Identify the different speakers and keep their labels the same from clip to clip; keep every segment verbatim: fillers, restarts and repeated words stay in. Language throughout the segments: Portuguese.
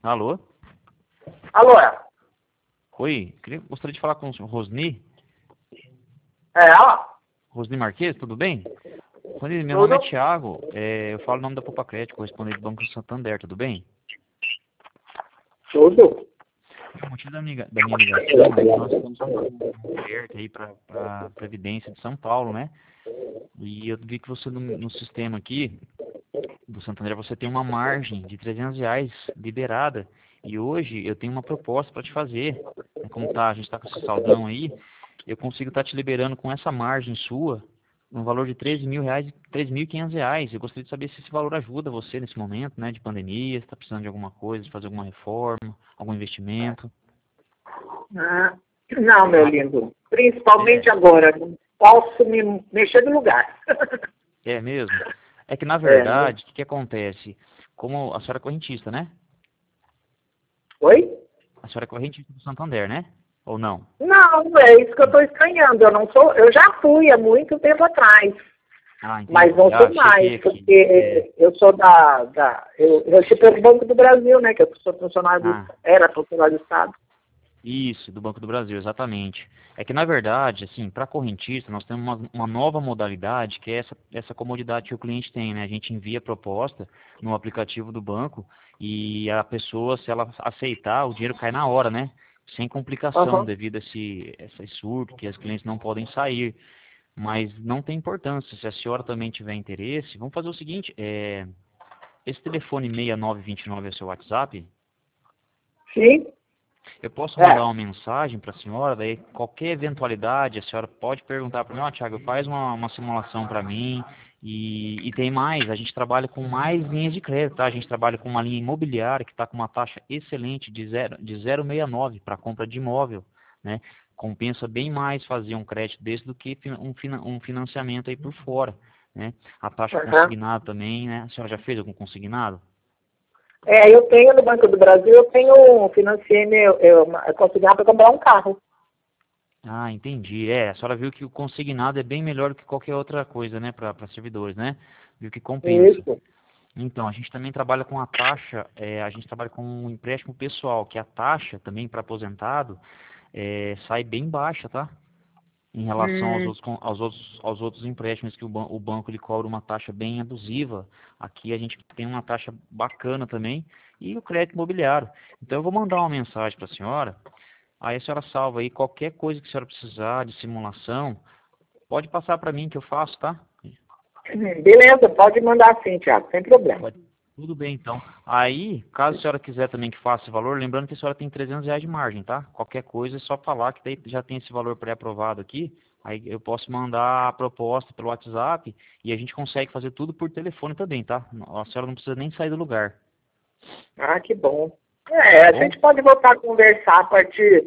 Speaker 1: Alô?
Speaker 2: Alô?
Speaker 1: Oi, queria, gostaria de falar com o senhor Rosni.
Speaker 2: É ela?
Speaker 1: Rosni Marques, tudo bem? Rosni, meu
Speaker 2: Tudo?
Speaker 1: nome é Thiago, é, eu falo o nome da Poupa Crédito, correspondente do Banco do Santander, tudo bem?
Speaker 2: Tudo?
Speaker 1: O motivo da minha, da minha ligação é que nós estamos com um alerta aí para a Previdência de São Paulo, né? E eu vi que você no, no sistema aqui do Santander, você tem uma margem de trezentos reais liberada. E hoje eu tenho uma proposta para te fazer. Como tá, a gente está com esse saldão aí, eu consigo estar te liberando com essa margem sua, no valor de treze mil reais, três mil e quinhentos reais. Eu gostaria de saber se esse valor ajuda você nesse momento, né, de pandemia, se está precisando de alguma coisa, de fazer alguma reforma, algum investimento.
Speaker 2: Ah, não, meu
Speaker 1: Ah,
Speaker 2: lindo. Principalmente
Speaker 1: é,
Speaker 2: agora. Não posso me mexer de lugar.
Speaker 1: é mesmo. É que, na
Speaker 2: É, não-
Speaker 1: verdade, o que, que acontece? Como a senhora é correntista, né?
Speaker 2: Oi?
Speaker 1: A senhora é correntista do Santander, né? Ou não?
Speaker 2: Não, é isso que eu estou estranhando. Eu não sou, eu já fui há muito tempo atrás,
Speaker 1: Ah,
Speaker 2: mas
Speaker 1: entendi.
Speaker 2: não
Speaker 1: Ah,
Speaker 2: sou mais,
Speaker 1: chequei aqui. É.
Speaker 2: porque eu sou da, da eu, eu sou pelo Banco do Brasil, né? Que eu sou funcionário do,
Speaker 1: Ah,
Speaker 2: era funcionário do Estado.
Speaker 1: isso, do Banco do Brasil, exatamente. É que, na verdade, assim, para correntista, nós temos uma, uma nova modalidade, que é essa, essa comodidade que o cliente tem, né? A gente envia a proposta no aplicativo do banco e a pessoa, se ela aceitar, o dinheiro cai na hora, né? Sem complicação,
Speaker 2: Aham.
Speaker 1: devido a esse, esse surto, que os clientes não podem sair. Mas não tem importância. Se a senhora também tiver interesse, vamos fazer o seguinte, é, esse telefone seis nove dois nove é o seu WhatsApp?
Speaker 2: Sim?
Speaker 1: Eu posso mandar
Speaker 2: É.
Speaker 1: uma mensagem para a senhora, daí qualquer eventualidade, a senhora pode perguntar para mim, ó, Thiago, faz uma, uma simulação para mim. E, e tem mais, a gente trabalha com mais linhas de crédito, tá? A gente trabalha com uma linha imobiliária que está com uma taxa excelente de zero, de zero vírgula sessenta e nove para compra de imóvel, né? Compensa bem mais fazer um crédito desse do que fin- um, finan- um financiamento aí por fora, né? A taxa
Speaker 2: Aham.
Speaker 1: consignada também, né? A senhora já fez algum consignado?
Speaker 2: É, eu tenho no Banco do Brasil, eu tenho, financiei meu, eu, eu consegui para comprar um carro.
Speaker 1: Ah, entendi. É, a senhora viu que o consignado é bem melhor do que qualquer outra coisa, né, para servidores, né? Viu que compensa.
Speaker 2: Isso.
Speaker 1: Então, a gente também trabalha com a taxa, é, a gente trabalha com um empréstimo pessoal, que a taxa também para aposentado é, sai bem baixa, tá? Em relação aos
Speaker 2: Hum,
Speaker 1: outros, con- aos outros, aos outros empréstimos que o, ban- o banco ele cobra uma taxa bem abusiva. Aqui a gente tem uma taxa bacana também e o crédito imobiliário. Então, eu vou mandar uma mensagem para a senhora. Aí a senhora salva aí qualquer coisa que a senhora precisar de simulação, pode passar para mim que eu faço, tá?
Speaker 2: beleza, pode mandar sim, Thiago, sem problema.
Speaker 1: Pode. Tudo bem, então. Aí, caso a senhora quiser também que faça esse valor, lembrando que a senhora tem trezentos reais de margem, tá? Qualquer coisa é só falar que daí já tem esse valor pré-aprovado aqui. Aí eu posso mandar a proposta pelo WhatsApp e a gente consegue fazer tudo por telefone também, tá? A senhora não precisa nem sair do lugar,
Speaker 2: Ah, que bom.
Speaker 1: tá
Speaker 2: É, a
Speaker 1: bom?
Speaker 2: gente pode voltar a conversar a partir,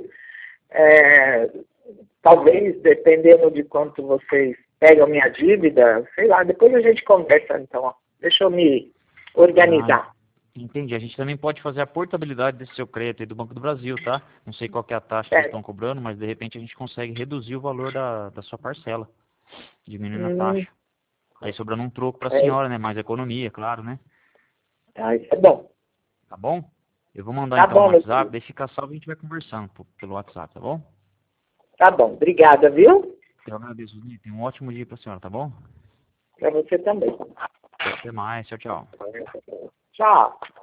Speaker 2: é, talvez, dependendo de quanto vocês pegam minha dívida, sei lá, depois a gente conversa então. Ó. Deixa eu me
Speaker 1: Ah,
Speaker 2: organizar.
Speaker 1: entendi. A gente também pode fazer a portabilidade desse seu crédito aí do Banco do Brasil, tá? Não sei qual que é a taxa que eles
Speaker 2: É.
Speaker 1: estão cobrando, mas de repente a gente consegue reduzir o valor da, da sua parcela, diminuindo a
Speaker 2: Hum,
Speaker 1: taxa. Aí sobrando um troco para a
Speaker 2: é.
Speaker 1: senhora, né? Mais economia, claro, né?
Speaker 2: Ah, isso é bom.
Speaker 1: Tá bom? Eu vou mandar
Speaker 2: Tá
Speaker 1: então no
Speaker 2: bom, meu
Speaker 1: WhatsApp,
Speaker 2: filho.
Speaker 1: daí fica salvo e a gente vai conversando p- pelo WhatsApp, tá bom?
Speaker 2: Tá bom. Obrigada, viu?
Speaker 1: Eu agradeço, Zuni. Tenha um ótimo dia pra senhora, tá bom?
Speaker 2: Pra você também.
Speaker 1: Até mais, tchau, tchau.
Speaker 2: Tchau.